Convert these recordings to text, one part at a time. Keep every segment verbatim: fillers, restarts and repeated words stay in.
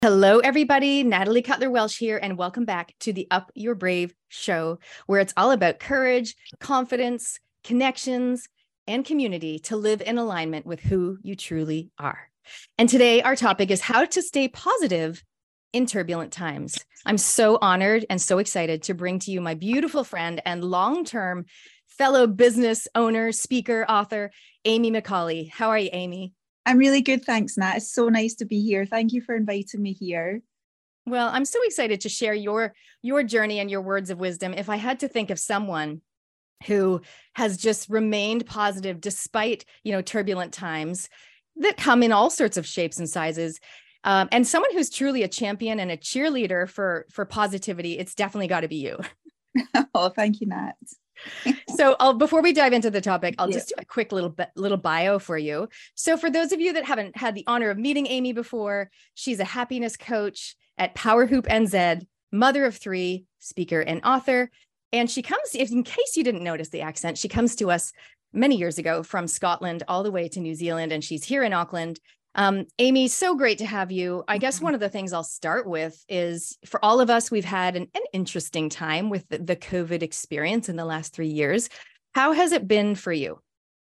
Hello, everybody. Natalie Cutler-Welsh here, and welcome back to the Up Your Brave show, where it's all about courage, confidence, connections, and community to live in alignment with who you truly are. And today, our topic is how to stay positive in turbulent times. I'm so honored and so excited to bring to you my beautiful friend and long-term fellow business owner, speaker, author, Amy McCauley. How are you, Amy? I'm really good, thanks, Nat. It's so nice to be here. Thank you for inviting me here. Well, I'm so excited to share your your journey and your words of wisdom. If I had to think of someone who has just remained positive despite, you know, turbulent times that come in all sorts of shapes and sizes, um, and someone who's truly a champion and a cheerleader for for positivity, it's definitely got to be you. Oh, thank you, Nat. So I'll, before we dive into the topic, I'll Yeah. just do a quick little little bio for you. So for those of you that haven't had the honor of meeting Amy before, she's a happiness coach at Power Hoop N Z, mother of three, speaker and author. And she comes, if in case you didn't notice the accent, she comes to us many years ago from Scotland all the way to New Zealand, and she's here in Auckland. Um, Amy, so great to have you. I guess one of the things I'll start with is for all of us, we've had an, an interesting time with the, the COVID experience in the last three years. How has it been for you?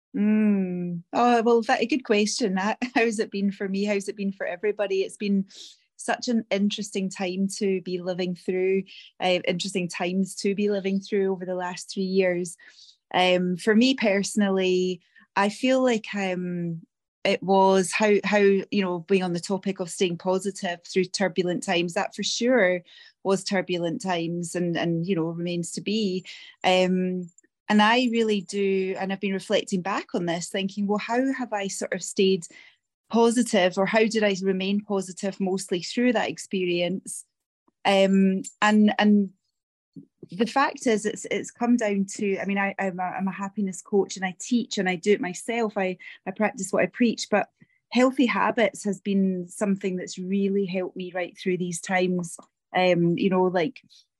Mm. Oh, well, that a good question, Nat. How's it been for me? How's it been for everybody? It's been such an interesting time to be living through, uh, interesting times to be living through over the last three years. Um, for me personally, I feel like um, it was how how you know being on the topic of staying positive through turbulent times. That for sure was turbulent times, and and you know remains to be. Um, and I really do, and I've been reflecting back on this, thinking, well, how have I sort of stayed positive, or how did I remain positive mostly through that experience? Um, and and the fact is, it's it's come down to, I mean, I, I'm, a, I'm a happiness coach, and I teach, and I do it myself. I, I practice what I preach, but healthy habits has been something that's really helped me right through these times. Um, you know, like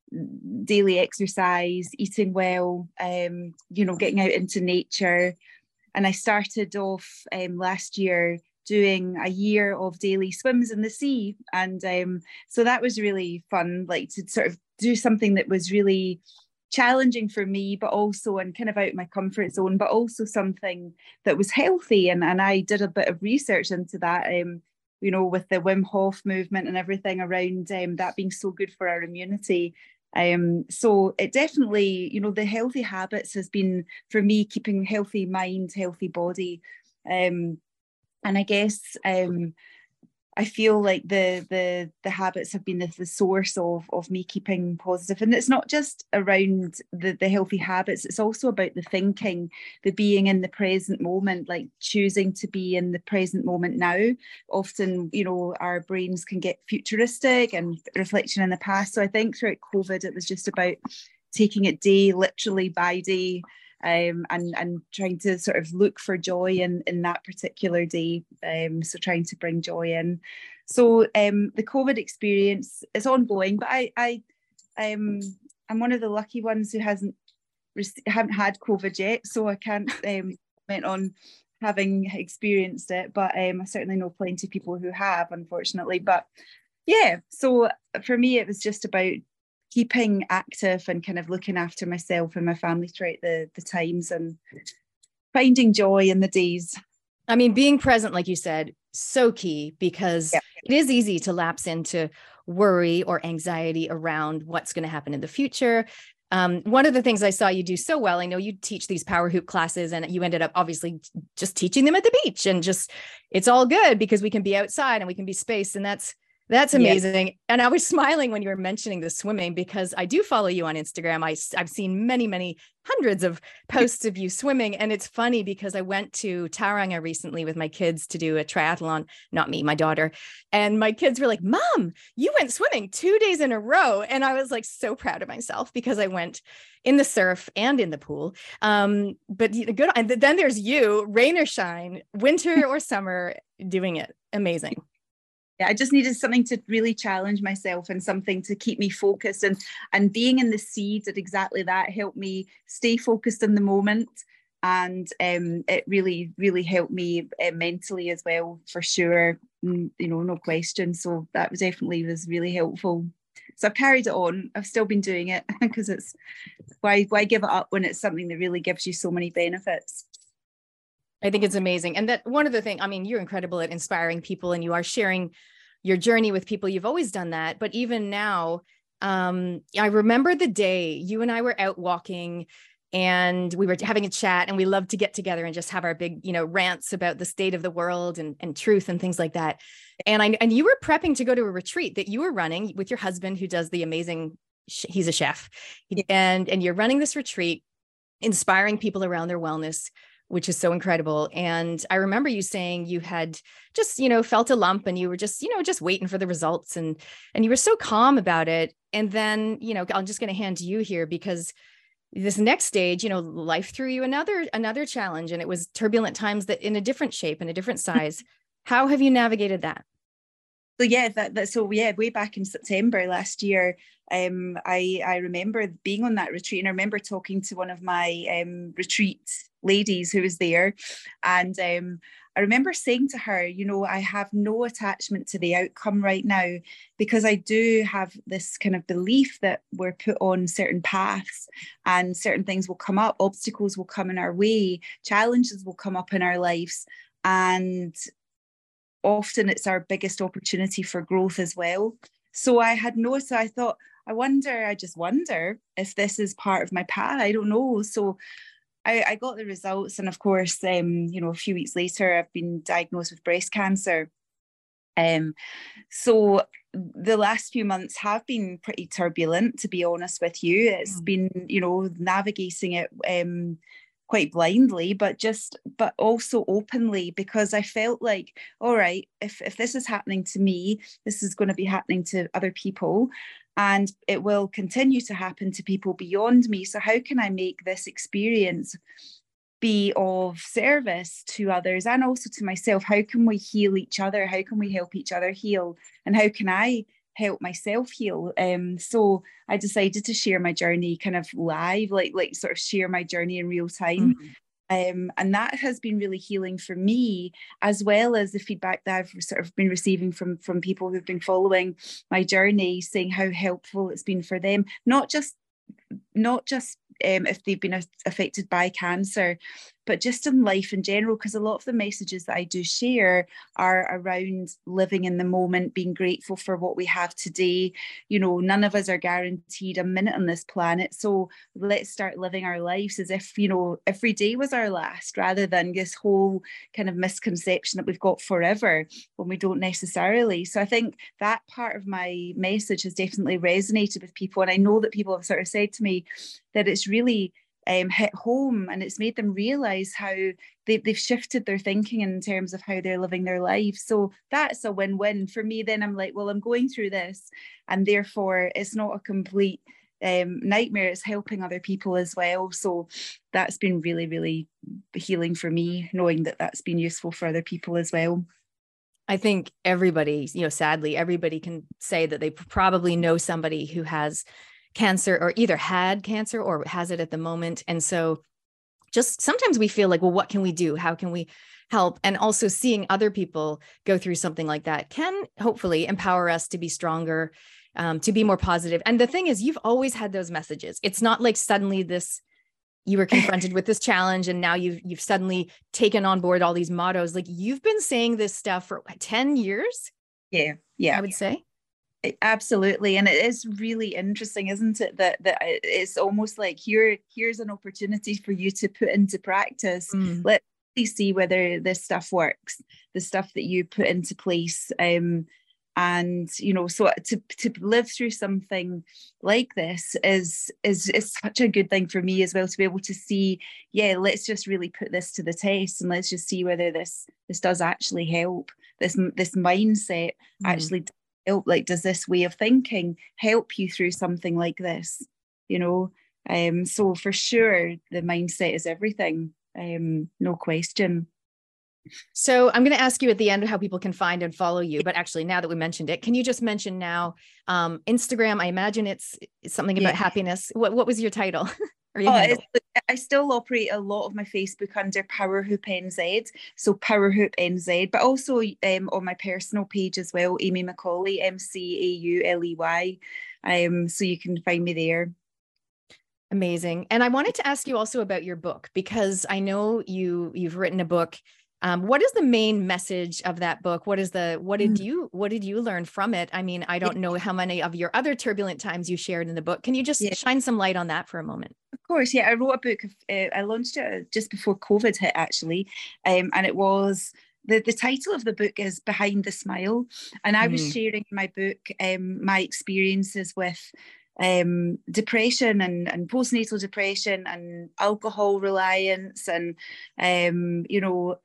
daily exercise, eating well, um, you know, getting out into nature. And I started off um, last year doing a year of daily swims in the sea. And um, so that was really fun, like to sort of do something that was really challenging for me, but also and kind of out of my comfort zone, but also something that was healthy. And, and I did a bit of research into that, um, you know, with the Wim Hof movement and everything around um, that being so good for our immunity. Um, so it definitely, you know, the healthy habits has been for me keeping healthy mind, healthy body. Um, and I guess um, I feel like the the the habits have been the, the source of of me keeping positive. And it's not just around the the healthy habits, it's also about the thinking, the being in the present moment, like choosing to be in the present moment now. Often, you know, our brains can get futuristic and reflection in the past. So I think throughout COVID, it was just about taking it day, literally by day, um, and and trying to sort of look for joy in in that particular day. Um, so trying to bring joy in. So um, the COVID experience is ongoing, but I I um, I'm one of the lucky ones who hasn't haven't had COVID yet, so I can't um, comment on having experienced it. But um, I certainly know plenty of people who have, unfortunately. But yeah, so for me, it was just about keeping active and kind of looking after myself and my family throughout the, the times and finding joy in the days. I mean, being present, like you said, so key, because Yeah. it is easy to lapse into worry or anxiety around what's going to happen in the future. Um, one of the things I saw you do so well, I know you teach these power hoop classes, and you ended up obviously just teaching them at the beach, and just, it's all good because we can be outside and we can be spaced. And that's That's amazing. Yeah. And I was smiling when you were mentioning the swimming, because I do follow you on Instagram. I, I've seen many, many hundreds of posts of you swimming. And it's funny because I went to Tauranga recently with my kids to do a triathlon, not me, my daughter. And my kids were like, Mom, you went swimming two days in a row. And I was like so proud of myself because I went in the surf and in the pool. Um, but good. And then there's you, rain or shine, winter or summer, doing it. Amazing. Yeah, I just needed something to really challenge myself and something to keep me focused, and and being in the sea did exactly that. Helped me stay focused in the moment, and um, it really really helped me uh, mentally as well, for sure. you know, no question. So that was definitely was really helpful. So I've carried it on. I've still been doing it because it's why why give it up when it's something that really gives you so many benefits. I think it's amazing. And that one of the things, I mean, you're incredible at inspiring people and you are sharing your journey with people. You've always done that. But even now, um, I remember the day you and I were out walking and we were having a chat, and we love to get together and just have our big, you know, rants about the state of the world and, and truth and things like that. And I, and you were prepping to go to a retreat that you were running with your husband, who does the amazing, he's a chef, Yeah. and, and you're running this retreat, inspiring people around their wellness, which is so incredible. And I remember you saying you had just, you know, felt a lump and you were just, you know, just waiting for the results, and, and you were so calm about it. And then, you know, I'm just going to hand to you here, because this next stage, you know, life threw you another, another challenge, and it was turbulent times that in a different shape and a different size. How have you navigated that? So yeah, that, that so yeah, way back in September last year, um, I I remember being on that retreat, and I remember talking to one of my um, retreat ladies who was there, and um, I remember saying to her, you know, I have no attachment to the outcome right now, because I do have this kind of belief that we're put on certain paths and certain things will come up, obstacles will come in our way, challenges will come up in our lives, and often it's our biggest opportunity for growth as well. So I had no, so I thought, I wonder, I just wonder if this is part of my path. I don't know. So I, I got the results. And of course, um, you know, a few weeks later, I've been diagnosed with breast cancer. Um, so the last few months have been pretty turbulent, to be honest with you. It's mm. been, you know, navigating it um, quite blindly, but just, but also openly, because I felt like, all right, if, if this is happening to me, this is going to be happening to other people, and it will continue to happen to people beyond me. So how can I make this experience be of service to others and also to myself? How can we heal each other? How can we help each other heal? And how can I help myself heal? Um, so I decided to share my journey kind of live, like like sort of share my journey in real time. Mm-hmm. Um, and that has been really healing for me, as well as the feedback that I've sort of been receiving from, from people who've been following my journey, saying how helpful it's been for them, not just not just um, if they've been affected by cancer, but just in life in general, because a lot of the messages that I do share are around living in the moment, being grateful for what we have today. You know, none of us are guaranteed a minute on this planet. So let's start living our lives as if, you know, every day was our last, rather than this whole kind of misconception that we've got forever when we don't necessarily. So I think that part of my message has definitely resonated with people. And I know that people have sort of said to me that it's really um, hit home, and it's made them realize how they, they've shifted their thinking in terms of how they're living their lives. So that's a win-win for me. Then I'm like, well, I'm going through this, and therefore it's not a complete um, nightmare. It's helping other people as well. So that's been really, really healing for me, knowing that that's been useful for other people as well. I think everybody, you know, sadly, everybody can say that they probably know somebody who has cancer, or either had cancer or has it at the moment. And so just sometimes we feel like, well, what can we do? How can we help? And also seeing other people go through something like that can hopefully empower us to be stronger, um, to be more positive. And the thing is, you've always had those messages. It's not like suddenly this, you were confronted with this challenge and now you've, you've suddenly taken on board all these mottos. Like, you've been saying this stuff for ten years. Yeah. Yeah. I would say. Absolutely. And it is really interesting, isn't it, that that it's almost like here here's an opportunity for you to put into practice. Mm. Let's see whether this stuff works, the stuff that you put into place. Um, and you know, so to to live through something like this is is is such a good thing for me as well, to be able to see, yeah, let's just really put this to the test, and let's just see whether this this does actually help. This this mindset mm. actually help. Like, does this way of thinking help you through something like this? You know, um, so for sure, the mindset is everything. Um, no question. So I'm going to ask you at the end how people can find and follow you. But actually, now that we mentioned it, can you just mention now um, Instagram? I imagine it's, it's something about yeah. happiness. What What was your title? Or you Oh, handle? it's, I still operate a lot of my Facebook under Powerhoop N Z, so Powerhoop N Z, but also um, on my personal page as well, Amy Macaulay, M C A U L E Y. Um, so you can find me there. Amazing. And I wanted to ask you also about your book, because I know you you've written a book. Um, what is the main message of that book? What is the what did you what did you learn from it? I mean, I don't know how many of your other turbulent times you shared in the book. Can you just Yeah. shine some light on that for a moment? Of course, yeah. I wrote a book. Of, uh, I launched it just before COVID hit, actually, um, and it was the the title of the book is Behind the Smile, and I was Mm. sharing in my book um, my experiences with um, depression and, and postnatal depression and alcohol reliance and um, you know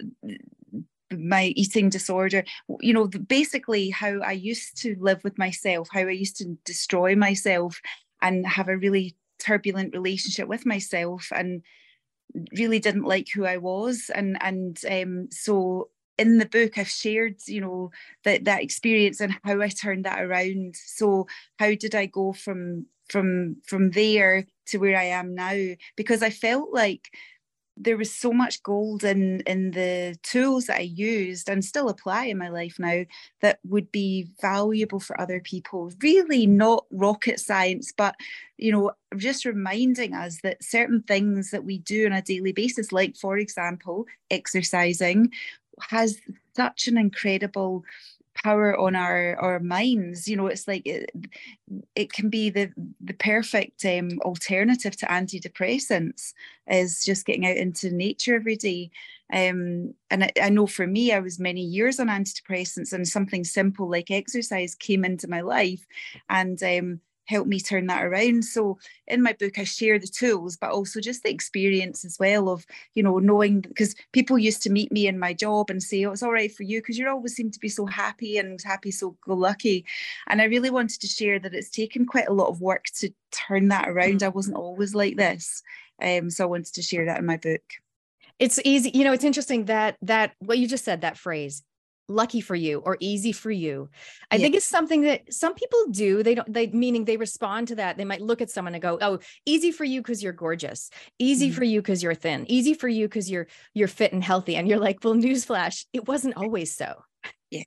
my eating disorder, you know, basically how I used to live with myself, how I used to destroy myself and have a really turbulent relationship with myself and really didn't like who I was. And and um, so in the book I've shared, you know, that that experience and how I turned that around. So how did I go from from from there to where I am now? Because I felt like there was so much gold in in the tools that I used and still apply in my life now that would be valuable for other people. Really not rocket science, but you know, just reminding us that certain things that we do on a daily basis, like for example, exercising, has such an incredible power on our our minds. You know, it's like it, it can be the the perfect um, alternative to antidepressants is just getting out into nature every day. Um, and I, I know for me, I was many years on antidepressants, and something simple like exercise came into my life and um, helped me turn that around. So in my book, I share the tools, but also just the experience as well of, you know, knowing, because people used to meet me in my job and say, oh, it's all right for you because you always seem to be so happy and happy, so go lucky. And I really wanted to share that it's taken quite a lot of work to turn that around. I wasn't always like this. Um, so I wanted to share that in my book. It's easy. You know, it's interesting that that what you just said, that phrase, lucky for you or easy for you. I Yeah. think it's something that some people do. They don't, they meaning they respond to that. They might look at someone and go, oh, easy for you because you're gorgeous. Easy Mhm. for you because you're thin. Easy for you because you're you're fit and healthy. And you're like, well, newsflash, it wasn't always so. Yeah.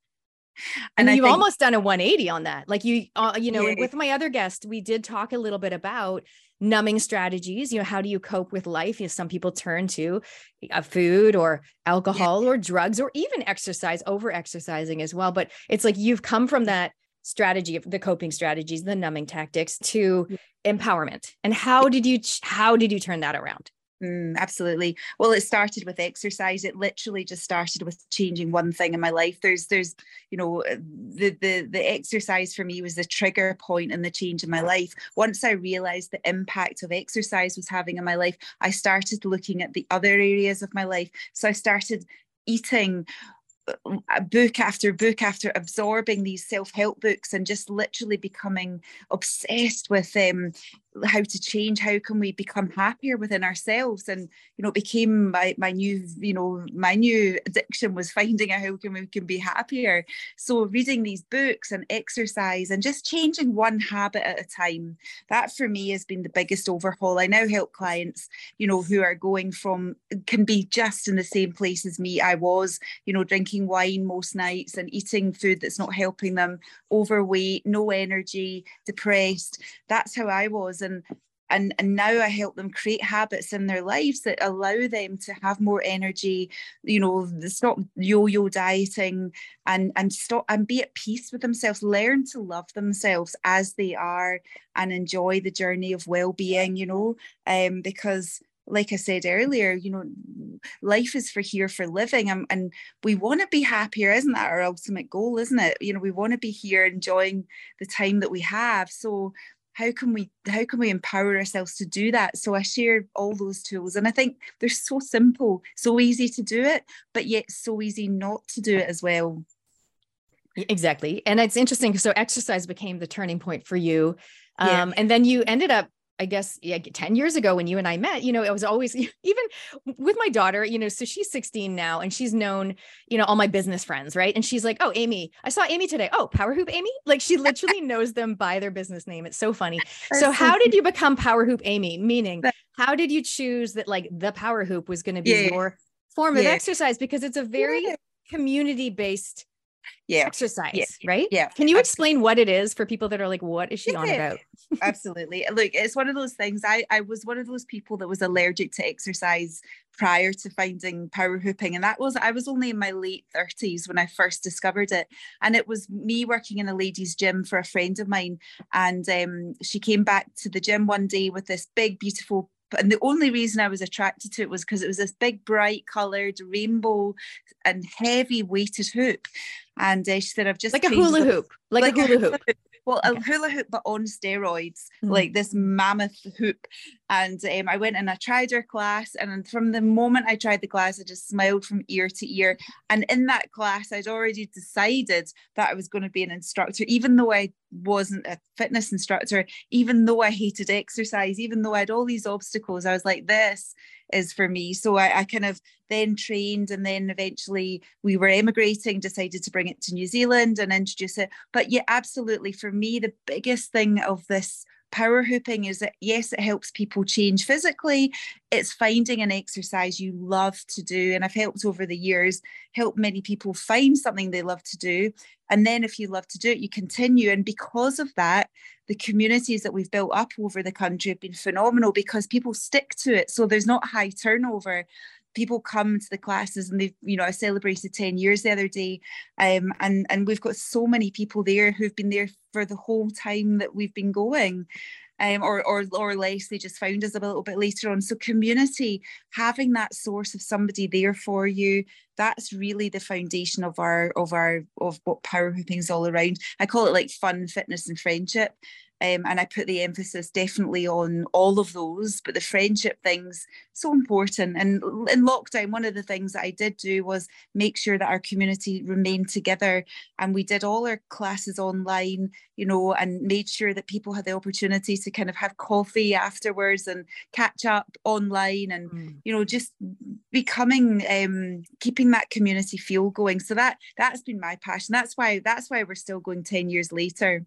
And And I you've think, almost done a one eighty on that. Like you, uh, you know, yeah, and with my other guest, we did talk a little bit about numbing strategies. You know, how do you cope with life? You know, some people turn to uh, food or alcohol yeah. or drugs or even exercise, over exercising as well. But it's like you've come from that strategy of the coping strategies, the numbing tactics to Yeah. empowerment. And how did you, how did you turn that around? Mm, absolutely. Well, it started with exercise. It literally just started with changing one thing in my life. There's, there's, you know, the the the exercise for me was the trigger point in the change in my life. Once I realized the impact of exercise was having in my life, I started looking at the other areas of my life. So I started eating book after book after absorbing these self-help books and just literally becoming obsessed with um, how to change, how can we become happier within ourselves. And you know, it became my, my new, you know, my new addiction was finding out how can we can be happier. So reading these books and exercise and just changing one habit at a time, that for me has been the biggest overhaul. I now help clients, you know, who are going from, can be just in the same place as me I was, you know, drinking wine most nights and eating food that's not helping them, overweight, no energy, depressed. That's how I was. And and and now I help them create habits in their lives that allow them to have more energy, you know, stop yo-yo dieting and and stop and be at peace with themselves, learn to love themselves as they are and enjoy the journey of well-being, you know, um, because like I said earlier, you know, life is for here for living, and, and we want to be happier. Isn't that our ultimate goal? Isn't it? You know, we want to be here enjoying the time that we have. So how can we how can we empower ourselves to do that? So I share all those tools, and I think they're so simple, so easy to do it, but yet so easy not to do it as well. Exactly. And it's interesting. So exercise became the turning point for you. Yeah. Um, and then you ended up I guess, yeah, ten years ago when you and I met, you know, it was always, even with my daughter, you know, so she's sixteen now and she's known, you know, all my business friends, right? And she's like, oh, Amy, I saw Amy today. Oh, Power Hoop Amy? Like she literally knows them by their business name. It's so funny. That's So so how did cute. you become Power Hoop Amy? Meaning, That- how did you choose that like the Power Hoop was going to be yeah, your form of yeah, exercise? Because it's a very yeah, community-based yeah, yeah, exercise, right? yeah, Can you absolutely. explain what it is for people that are like, what is she on Yeah, about? absolutely. Look, it's one of those things. I, I was one of those people that was allergic to exercise prior to finding power hooping. And that was, I was only in my late thirties when I first discovered it. And it was me working in a ladies' gym for a friend of mine. And um, she came back to the gym one day with this big, beautiful, and the only reason I was attracted to it was because it was this big, bright coloured, rainbow and heavy weighted hoop. And uh, she said, I've just Like a trained hula with hoop, like, like a hula hoop. hoop. Well, Okay. a hula hoop, but on steroids, Mm. like this mammoth hoop. And um, I went and I tried her class. And from the moment I tried the class, I just smiled from ear to ear. And in that class, I'd already decided that I was going to be an instructor, even though I wasn't a fitness instructor, even though I hated exercise, even though I had all these obstacles. I was like, this is for me. So I, I kind of then trained, and then eventually we were emigrating, decided to bring it to New Zealand and introduce it. But yeah, absolutely. For me, the biggest thing of this power hooping is that, yes, it helps people change physically. It's finding an exercise you love to do. And I've helped over the years, help many people find something they love to do. And then if you love to do it, you continue. And because of that, the communities that we've built up over the country have been phenomenal because people stick to it. So there's not high turnover. People come to the classes, and they've, you know, I celebrated ten years the other day. Um, and, and we've got so many people there who've been there for the whole time that we've been going. Um, or, or, or less, they just found us a little bit later on. So community, having that source of somebody there for you, that's really the foundation of our, of our, of what power hooping is all around. I call it like fun, fitness and friendship. Um, and I put the emphasis definitely on all of those, but the friendship thing's so important. And in lockdown, one of the things that I did do was make sure that our community remained together, and we did all our classes online, you know, and made sure that people had the opportunity to kind of have coffee afterwards and catch up online, and mm. you know, just becoming um, keeping that community feel going. So that that's been my passion. That's why that's why we're still going ten years later.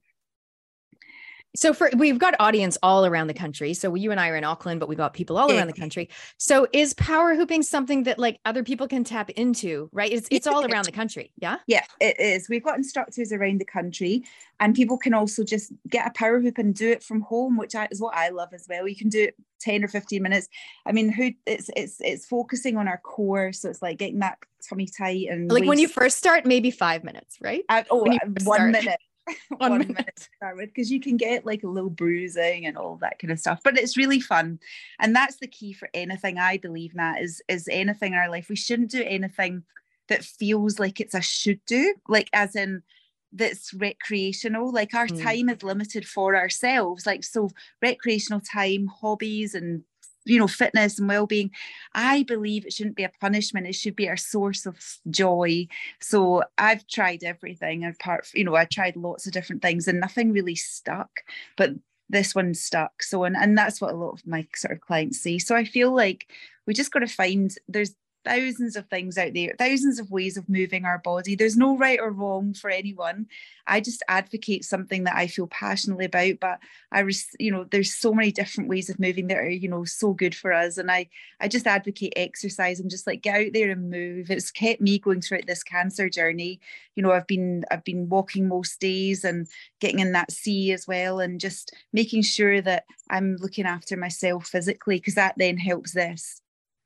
So for we've got audience all around the country. So you and I are in Auckland, but we've got people all yeah. around the country. So is power hooping something that like other people can tap into, right? It's it's all around the country. Yeah. Yeah, it is. We've got instructors around the country, and people can also just get a power hoop and do it from home, which is what I love as well. You can do it ten or fifteen minutes. I mean, who it's it's it's focusing on our core. So it's like getting that tummy tight and like waist. When you first start, maybe five minutes, right? Uh, oh, when you one start. minute. One, one minute. minute to start with, because you can get like a little bruising and all that kind of stuff, but it's really fun. And that's the key for anything, I believe, Nat, is is anything in our life. We shouldn't do anything that feels like it's a should do, like as in that's recreational. Like our mm. time is limited for ourselves, like so recreational time, hobbies and you know, fitness and well-being, I believe it shouldn't be a punishment. It should be our source of joy. So I've tried everything apart, you know, I tried lots of different things and nothing really stuck, but this one stuck. So, and, and that's what a lot of my sort of clients say. So I feel like we just got to find, there's thousands of things out there, thousands of ways of moving our body. There's no right or wrong for anyone. I just advocate something that I feel passionately about, but I, you know, there's so many different ways of moving that are, you know, so good for us. And I, I just advocate exercise and just like get out there and move. It's kept me going through this cancer journey. You know, I've been, I've been walking most days and getting in that sea as well, and just making sure that I'm looking after myself physically, because that then helps this.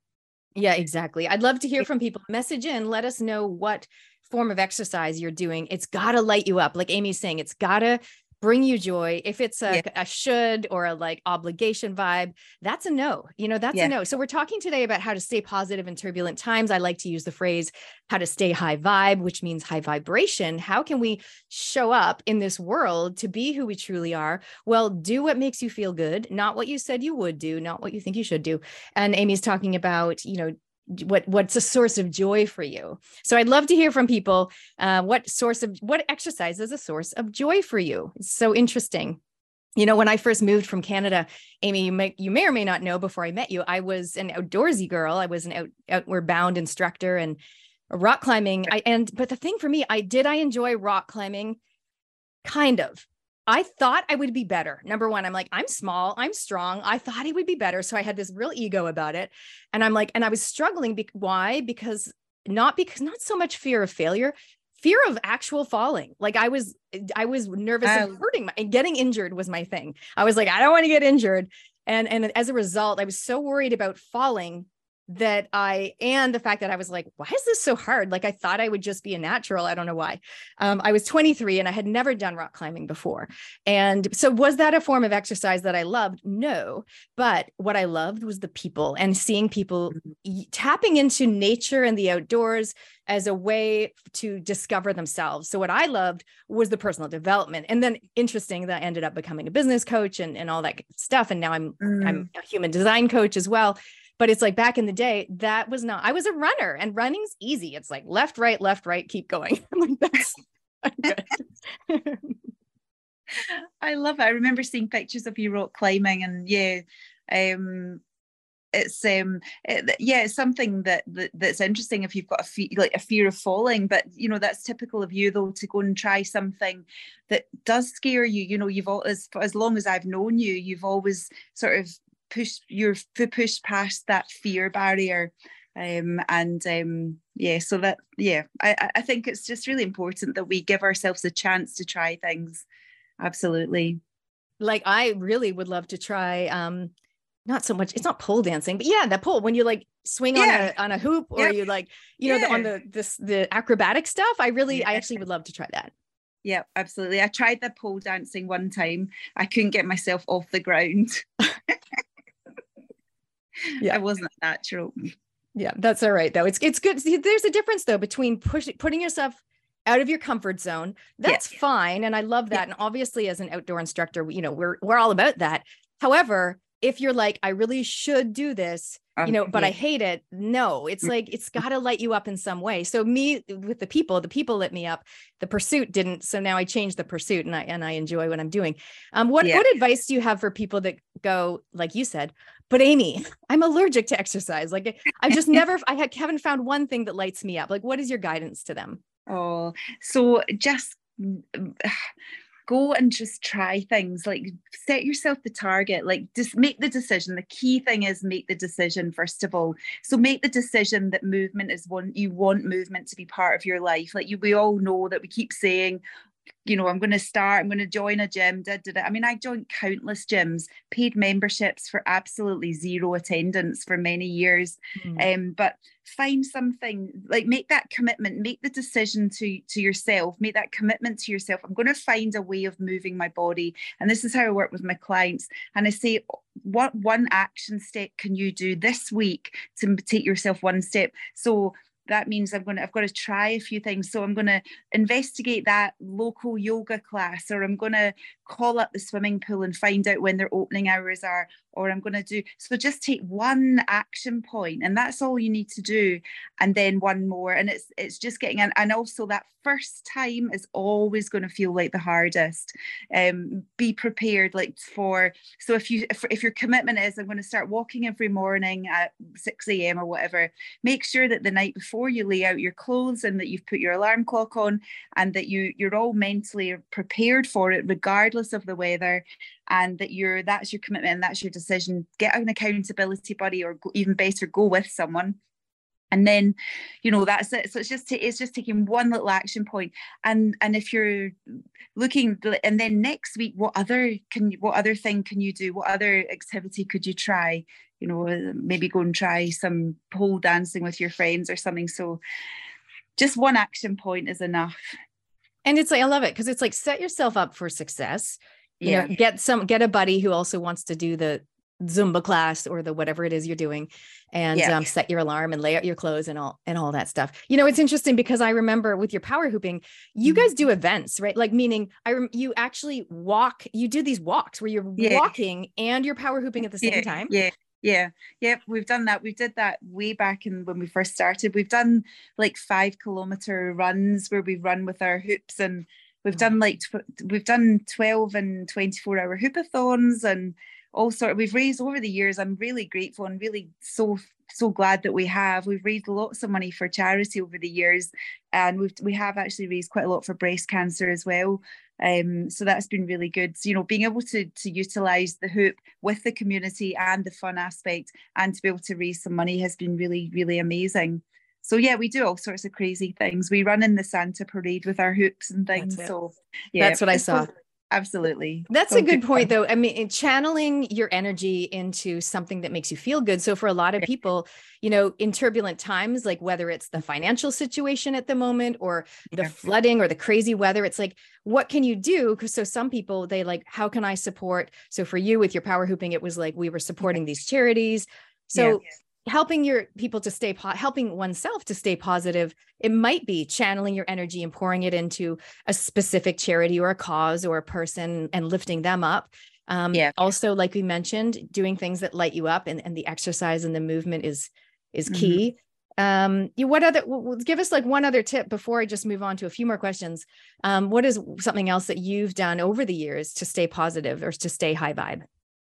Yeah, exactly. I'd love to hear from people. Message in, let us know what form of exercise you're doing. It's got to light you up. Like Amy's saying, it's got to bring you joy. If it's a, yeah. a should or a like obligation vibe, that's a no, you know, that's yeah. a no. So we're talking today about how to stay positive in turbulent times. I like to use the phrase, how to stay high vibe, which means high vibration. How can we show up in this world to be who we truly are? Well, do what makes you feel good, not what you said you would do, not what you think you should do. And Amy's talking about, you know, what what's a source of joy for you. So I'd love to hear from people. Uh, what source of what exercise is a source of joy for you? It's so interesting. You know, when I first moved from Canada, Amy, you may, you may or may not know, before I met you, I was an outdoorsy girl. I was an out, outward bound instructor and rock climbing. I, and, but the thing for me, I did, I enjoy rock climbing, kind of. I thought I would be better. Number one, I'm like, I'm small, I'm strong. I thought it would be better. So I had this real ego about it. And I'm like, and I was struggling. Be- why? Because not because, not so much fear of failure, fear of actual falling. Like I was, I was nervous Um, of hurting my, and getting injured was my thing. I was like, I don't want to get injured. And, and as a result, I was so worried about falling that I, and the fact that I was like, why is this so hard? Like I thought I would just be a natural. I don't know why. Um, I was twenty-three and I had never done rock climbing before. And so was that a form of exercise that I loved? No, but what I loved was the people and seeing people mm-hmm. tapping into nature and the outdoors as a way to discover themselves. So what I loved was the personal development. And then interesting that I ended up becoming a business coach and, and all that stuff. And now I'm, mm. I'm a human design coach as well. But it's like back in the day, that was not, I was a runner and running's easy. It's like left, right, left, right, keep going. I'm like, that's good. I love it. I remember seeing pictures of you rock climbing, and yeah, um, it's um, it, yeah, it's something that, that that's interesting if you've got a fe- like a fear of falling. But you know, that's typical of you though, to go and try something that does scare you. You know, you've all as as long as I've known you, you've always sort of push your push past that fear barrier, um, and um, yeah, so that yeah, I, I think it's just really important that we give ourselves a chance to try things. Absolutely. Like I really would love to try. Um, not so much. It's not pole dancing, but yeah, that pole when you like swing yeah. on a on a hoop, or yep. you like you know yeah. the, on the this the acrobatic stuff. I really, yeah. I actually would love to try that. Yeah, absolutely. I tried the pole dancing one time. I couldn't get myself off the ground. Yeah, I wasn't natural. Yeah, that's all right though. It's it's good. See, there's a difference though between pushing putting yourself out of your comfort zone. That's yeah. fine, and I love that. Yeah. And obviously, as an outdoor instructor, you know, we're we're all about that. However, if you're like, I really should do this, you know, um, but yeah. I hate it. No, it's like, it's got to light you up in some way. So me with the people, the people lit me up, the pursuit didn't. So now I changed the pursuit and I, and I enjoy what I'm doing. Um, what, yeah. what advice do you have for people that go, like you said, but Amy, I'm allergic to exercise. Like I just never, I haven't found one thing that lights me up. Like, what is your guidance to them? Oh, so just go and just try things. Like set yourself the target, like just make the decision. The key thing is make the decision first of all. So make the decision that movement is one, you want movement to be part of your life. Like you, we all know that we keep saying, you know, I'm going to start, I'm going to join a gym. Did, did it. I mean, I joined countless gyms, paid memberships for absolutely zero attendance for many years. Mm. Um, but find something, like make that commitment, make the decision to, to yourself, make that commitment to yourself. I'm going to find a way of moving my body. And this is how I work with my clients. And I say, what one action step can you do this week to take yourself one step? So that means I'm going to, I've got to try a few things. So I'm going to investigate that local yoga class, or I'm going to call up the swimming pool and find out when their opening hours are, or I'm going to do, so just take one action point and that's all you need to do. And then one more. And it's, it's just getting, and, and also that first time is always going to feel like the hardest. Um, be prepared like for, so if you, if, if your commitment is, I'm going to start walking every morning at six a.m. or whatever, make sure that the night before you lay out your clothes and that you've put your alarm clock on and that you, you're all mentally prepared for it, regardless of the weather, and that you're, that's your commitment and that's your decision. Get an accountability buddy, or go, even better, go with someone. And then, you know, that's it. So it's just, it's just taking one little action point. And, and if you're looking, and then next week, what other can you, what other thing can you do? What other activity could you try? You know, maybe go and try some pole dancing with your friends or something. So just one action point is enough. And it's like, I love it because it's like, set yourself up for success. You yeah. know, get some, get a buddy who also wants to do the Zumba class or the whatever it is you're doing, and yeah. um, set your alarm and lay out your clothes and all and all that stuff. You know, it's interesting because I remember with your power hooping, you mm-hmm. guys do events, right? Like meaning I rem- you actually walk, you do these walks where you're yeah. walking and you're power hooping at the same yeah. time. Yeah. Yeah. Yep. We've done that. We did that way back in when we first started. We've done like five kilometer runs where we run with our hoops, and we've done like tw- we've done twelve and twenty-four hour hoopathons and all sort of, we've raised over the years. I'm really grateful and really so so glad that we have. We've raised lots of money for charity over the years, and we've we have actually raised quite a lot for breast cancer as well. Um, so that's been really good. So, you know, being able to to utilize the hoop with the community and the fun aspect, and to be able to raise some money has been really, really amazing. So yeah, we do all sorts of crazy things. We run in the Santa parade with our hoops and things. So yeah, that's what I saw. Absolutely. That's a good point, though. I mean, channeling your energy into something that makes you feel good. So for a lot of people, you know, in turbulent times, like whether it's the financial situation at the moment or the Yeah. flooding or the crazy weather, it's like, what can you do? Because so some people, they like, how can I support? So for you with your power hooping, it was like we were supporting these charities. So yeah. helping your people to stay, po- helping oneself to stay positive, it might be channeling your energy and pouring it into a specific charity or a cause or a person and lifting them up. Um, yeah. Also, like we mentioned, doing things that light you up, and, and the exercise and the movement is, is key. Mm-hmm. Um, you, what other, give us like one other tip before I just move on to a few more questions. Um, what is something else that you've done over the years to stay positive or to stay high vibe?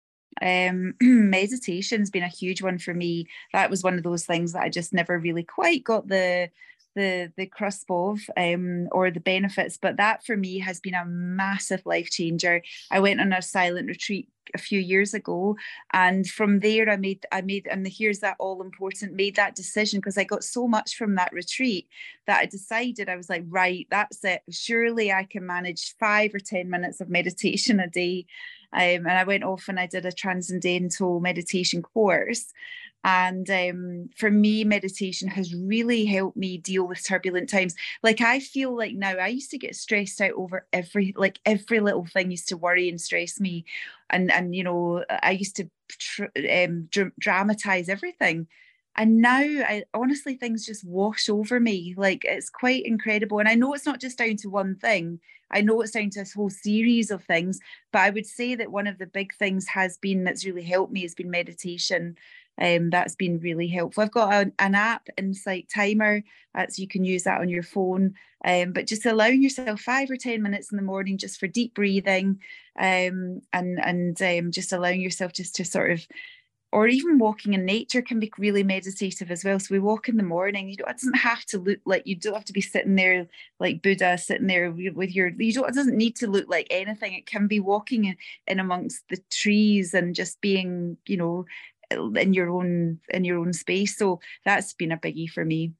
Um, meditation's been a huge one for me. That was one of those things that I just never really quite got the the the crusp of um or the benefits, but that for me has been a massive life changer. I went on a silent retreat a few years ago, and from there I made I made and here's that all important made that decision, because I got so much from that retreat that I decided, I was like, right, that's it, surely I can manage five or ten minutes of meditation a day. Um, and I went off and I did a transcendental meditation course. And um, for me, meditation has really helped me deal with turbulent times. Like, I feel like now, I used to get stressed out over every, like every little thing used to worry and stress me. And, and you know, I used to tr- um, dr- dramatize everything. And now, I honestly, things just wash over me. Like, it's quite incredible. And I know it's not just down to one thing. I know it's down to a whole series of things. But I would say that one of the big things has been, that's really helped me, has been meditation. Um, that's been really helpful. I've got a, an app, Insight Timer, that's, you can use that on your phone. Um, but just allowing yourself five or ten minutes in the morning just for deep breathing, um, and and um, just allowing yourself just to sort of, or even walking in nature can be really meditative as well. So we walk in the morning. You don't, it doesn't have to look like, you don't have to be sitting there like Buddha, sitting there with your, you don't, it doesn't need to look like anything. It can be walking in, in amongst the trees and just being, you know, in your own, in your own space. So that's been a biggie for me.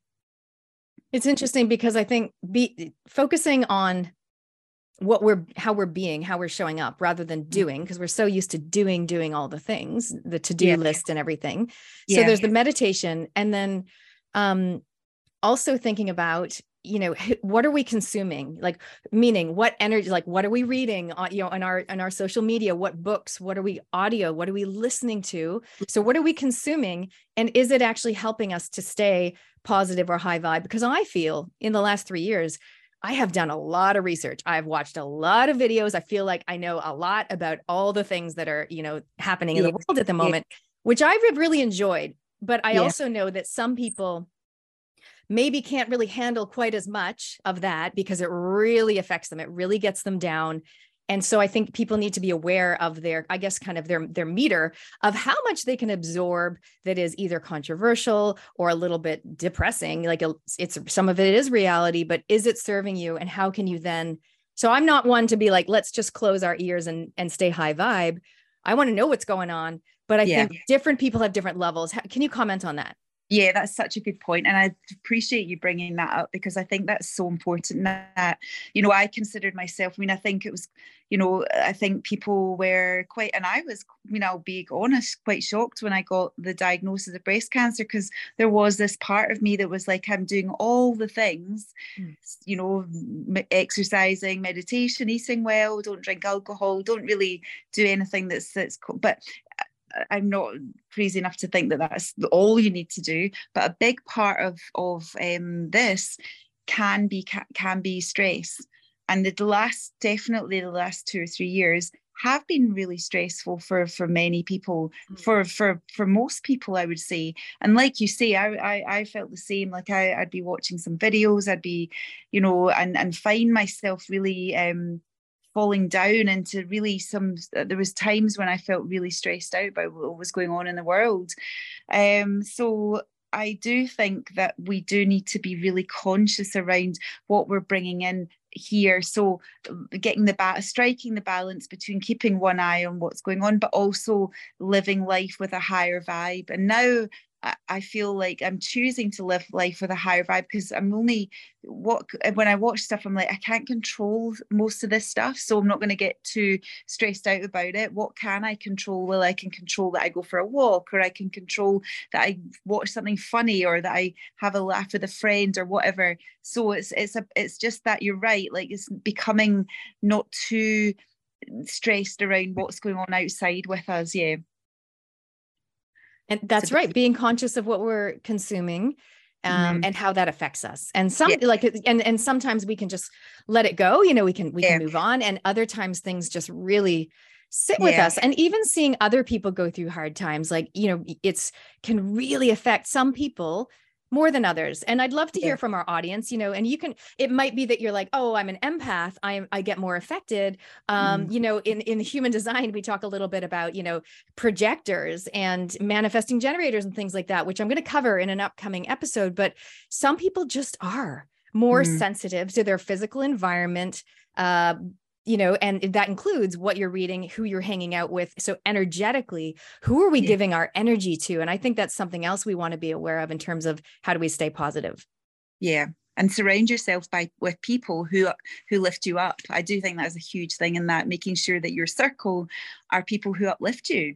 It's interesting because I think be focusing on what we're, how we're being, how we're showing up rather than doing, because we're so used to doing, doing all the things, the to-do yeah. list and everything. So yeah. there's the meditation. And then um, also thinking about, you know, what are we consuming? Like, meaning what energy, like, what are we reading on, you know, on our, on our social media, what books, what are we audio, what are we listening to? So what are we consuming? And is it actually helping us to stay positive or high vibe? Because I feel in the last three years, I have done a lot of research. I've watched a lot of videos. I feel like I know a lot about all the things that are, you know, happening in yeah. the world at the moment, yeah. which I've really enjoyed. But I yeah. also know that some people maybe can't really handle quite as much of that because it really affects them. It really gets them down. And so I think people need to be aware of their, I guess, kind of their, their meter of how much they can absorb that is either controversial or a little bit depressing. Like it's, some of it is reality, but is it serving you? And how can you then, so I'm not one to be like, let's just close our ears and, and stay high vibe. I want to know what's going on, but I yeah. think different people have different levels. Can you comment on that? Yeah, that's such a good point. And I appreciate you bringing that up, because I think that's so important that, you know, I considered myself, I mean, I think it was, you know, I think people were quite, and I was, I mean, I'll be honest, quite shocked when I got the diagnosis of breast cancer, because there was this part of me that was like, I'm doing all the things, mm. you know, exercising, meditation, eating well, don't drink alcohol, don't really do anything that's, that's, but I'm not crazy enough to think that that's all you need to do, but a big part of of um, this can be can, can be stress. And the last, definitely the last two or three years have been really stressful for for many people, Mm. for for for most people, I would say. And like you say, I I, I felt the same. Like I, I'd be watching some videos, I'd be, you know, and and find myself really um falling down into really some, there was times when I felt really stressed out by what was going on in the world. Um, so I do think that we do need to be really conscious around what we're bringing in here. So getting the ba- striking the balance between keeping one eye on what's going on, but also living life with a higher vibe. And now I, I feel like I'm choosing to live life with a higher vibe, because I'm only what when I watch stuff, I'm like, I can't control most of this stuff, so I'm not going to get too stressed out about it. What can I control? Well, I can control that I go for a walk, or I can control that I watch something funny, or that I have a laugh with a friend, or whatever. So it's it's a it's just that you're right. Like, it's becoming not too stressed around what's going on outside with us. Yeah. And that's So, right. Being conscious of what we're consuming, um, mm, and how that affects us. And some yeah, like, and, and sometimes we can just let it go, you know, we can, we yeah, can move on. And other times things just really sit with yeah, us. And even seeing other people go through hard times, like, you know, it's can really affect some people more than others. And I'd love to yeah. hear from our audience, you know, and you can, it might be that you're like, oh, I'm an empath. I I get more affected. Um, Mm, you know, in, in human design, we talk a little bit about, you know, projectors and manifesting generators and things like that, which I'm going to cover in an upcoming episode. But some people just are more mm, sensitive to their physical environment, uh, you know, and that includes what you're reading, who you're hanging out with. So energetically, who are we yeah. giving our energy to? And I think that's something else we want to be aware of in terms of how do we stay positive. Yeah. And surround yourself by with people who who lift you up. I do think that is a huge thing in that, making sure that your circle are people who uplift you.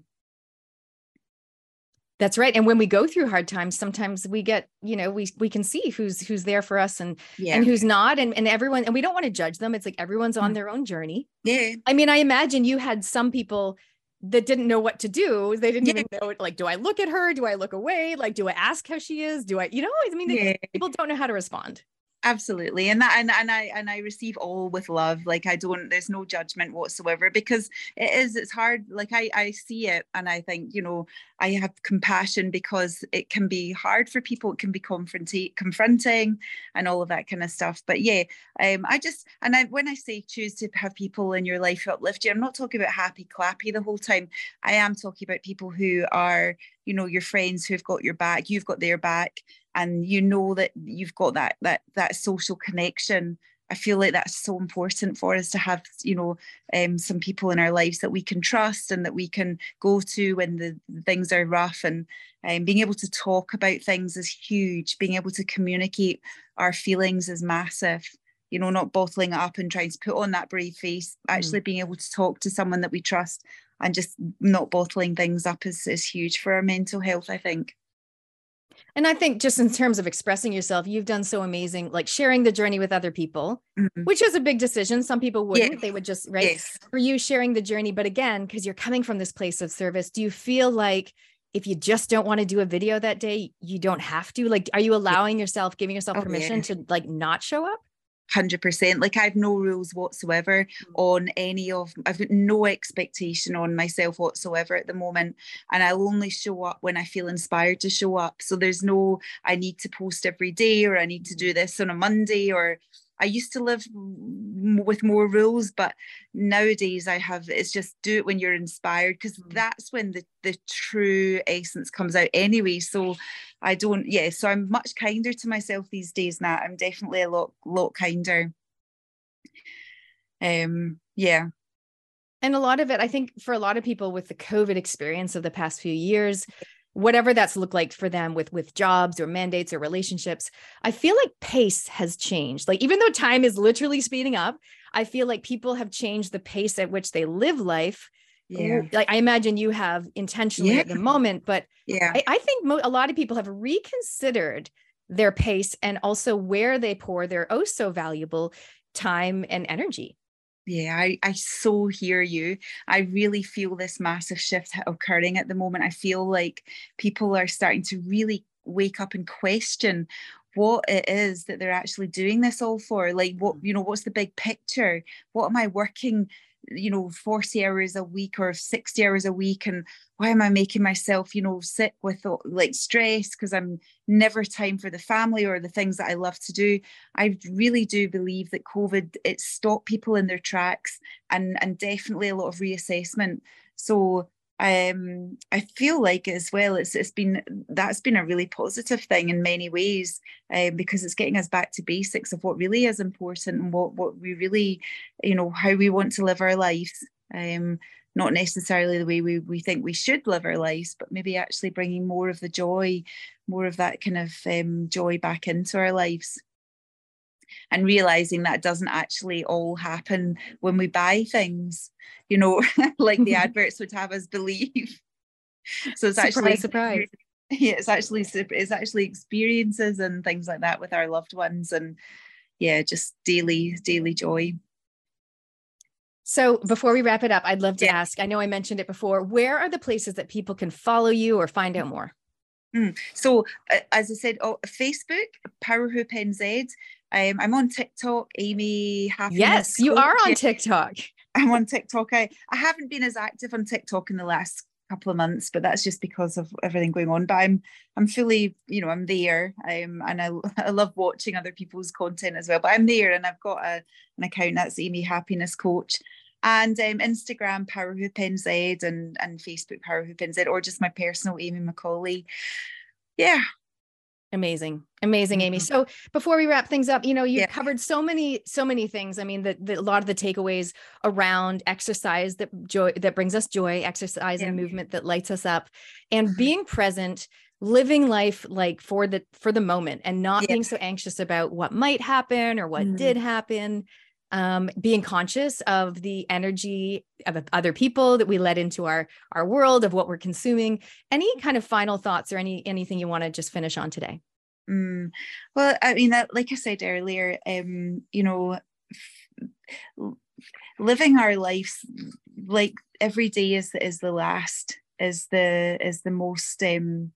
That's right. And when we go through hard times, sometimes we get, you know, we we can see who's who's there for us and Yeah. and who's not. And, and everyone, and we don't want to judge them. It's like everyone's on Mm. their own journey. Yeah. I mean, I imagine you had some people that didn't know what to do. They didn't Yeah. even know, like, do I look at her? Do I look away? Like, do I ask how she is? Do I, you know, I mean, Yeah. people don't know how to respond. Absolutely. And that and, and I and I receive all with love. Like, I don't, there's no judgment whatsoever, because it is, it's hard. Like, I I see it and I think, you know, I have compassion, because it can be hard for people. It can be confronti- confronting and all of that kind of stuff. But yeah, um, I just, and I, when I say choose to have people in your life who uplift you, I'm not talking about happy clappy the whole time. I am talking about people who are, you know, your friends who've got your back, you've got their back, and you know that you've got that that that social connection. I feel like that's so important for us to have, you know, um, some people in our lives that we can trust and that we can go to when the things are rough. And um, being able to talk about things is huge. Being able to communicate our feelings is massive. You know, not bottling it up and trying to put on that brave face. Actually, being able to talk to someone that we trust and just not bottling things up is is huge for our mental health, I think. And I think just in terms of expressing yourself, you've done so amazing, like sharing the journey with other people, Mm-hmm. which is a big decision. Some people wouldn't, Yes. they would just, right. Yes. For you, sharing the journey. But again, because you're coming from this place of service, do you feel like if you just don't want to do a video that day, you don't have to? Like, are you allowing yourself, giving yourself Oh, permission yeah. to like not show up? one hundred percent. Like, I have no rules whatsoever on any of, I've got no expectation on myself whatsoever at the moment, and I'll only show up when I feel inspired to show up. So there's no, I need to post every day, or I need to do this on a Monday, or I used to live with more rules, but nowadays I have, it's just do it when you're inspired, because Mm. that's when the the true essence comes out anyway. So I don't, yeah, so I'm much kinder to myself these days, Nat. I'm definitely a lot lot kinder. Um yeah. And a lot of it, I think for a lot of people with the COVID experience of the past few years, whatever that's looked like for them with, with jobs or mandates or relationships, I feel like pace has changed. Like, even though time is literally speeding up, I feel like people have changed the pace at which they live life. Yeah. Like, I imagine you have intentionally Yeah. at the moment, but Yeah. I, I think mo- a lot of people have reconsidered their pace and also where they pour their oh so valuable time and energy. Yeah, I, I so hear you. I really feel this massive shift occurring at the moment. I feel like people are starting to really wake up and question what it is that they're actually doing this all for. Like, what, you know, what's the big picture? What am I working you know, forty hours a week or sixty hours a week, and why am I making myself, you know, sit with like stress because I'm never time for the family or the things that I love to do. I really do believe that COVID, it stopped people in their tracks, and and definitely a lot of reassessment. So um I feel like as well it's it's been that's been a really positive thing in many ways, um, because it's getting us back to basics of what really is important and what what we really, you know, how we want to live our lives, um not necessarily the way we, we think we should live our lives, but maybe actually bringing more of the joy, more of that kind of um, joy back into our lives, and realizing that doesn't actually all happen when we buy things, you know, like the adverts would have us believe. So it's surprise, actually surprise. Yeah, it's actually it's actually experiences and things like that with our loved ones, and yeah, just daily daily joy. So before we wrap it up, I'd love to yeah. ask, I know I mentioned it before, where are the places that people can follow you or find out more? Mm. So uh, as I said, oh, Facebook, Powerhoop N Z. Um, I'm on TikTok, Amy Happiness. Yes, you Coach. are on TikTok. I'm on TikTok. I, I haven't been as active on TikTok in the last couple of months, but that's just because of everything going on. But I'm I'm fully, you know, I'm there. Um, and I, I love watching other people's content as well. But I'm there, and I've got a, an account that's Amy Happiness Coach. And um, Instagram, Powerhoop N Z, and, and Facebook, Powerhoop N Z, or just my personal, Amy McCauley. Yeah. Amazing. Amazing, Amy. Mm-hmm. So before we wrap things up, you know, you've yeah. covered so many, so many things. I mean, the, the, a lot of the takeaways around exercise that joy, that brings us joy, exercise yeah. and movement that lights us up, and mm-hmm. being present, living life like for the, for the moment, and not yeah. being so anxious about what might happen or what mm-hmm. did happen. Um, being conscious of the energy of other people that we let into our, our world, of what we're consuming. Any kind of final thoughts or any, anything you want to just finish on today? Mm. Well, I mean, like I said earlier, um, you know, f- living our lives like every day is, is the last, is the, is the most, um,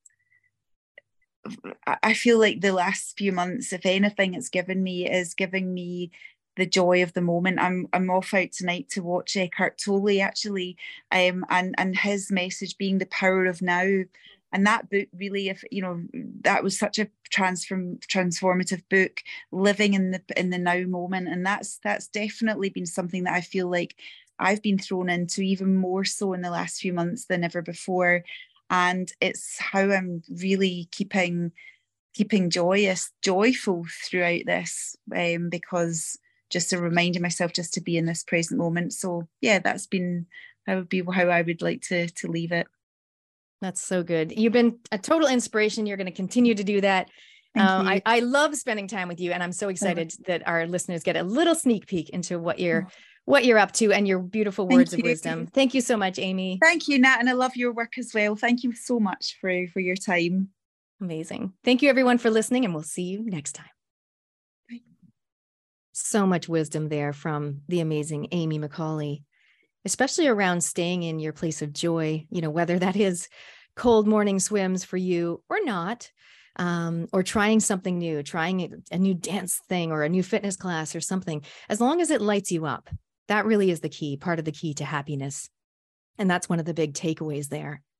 I feel like the last few months, if anything, it's given me, is giving me the joy of the moment. I'm I'm off out tonight to watch Eckhart Tolle, actually, um, and and his message being the power of now. And that book really, if you know, that was such a transform transformative book, living in the in the now moment. And that's that's definitely been something that I feel like I've been thrown into even more so in the last few months than ever before. And it's how I'm really keeping keeping joyous, joyful throughout this, um, because just to reminding myself just to be in this present moment. So yeah, that's been, that would be how I would like to to leave it. That's so good. You've been a total inspiration. You're going to continue to do that. Uh, I, I love spending time with you, and I'm so excited oh. that our listeners get a little sneak peek into what you're oh. what you're up to, and your beautiful words of wisdom. Thank you so much, Amy. Thank you, Nat, and I love your work as well. Thank you so much for, for your time. Amazing. Thank you, everyone, for listening, and we'll see you next time. Bye. So much wisdom there from the amazing Amy McCauley, especially around staying in your place of joy, you know, whether that is cold morning swims for you or not, um, or trying something new, trying a new dance thing or a new fitness class or something, as long as it lights you up. That really is the key, part of the key to happiness. And that's one of the big takeaways there.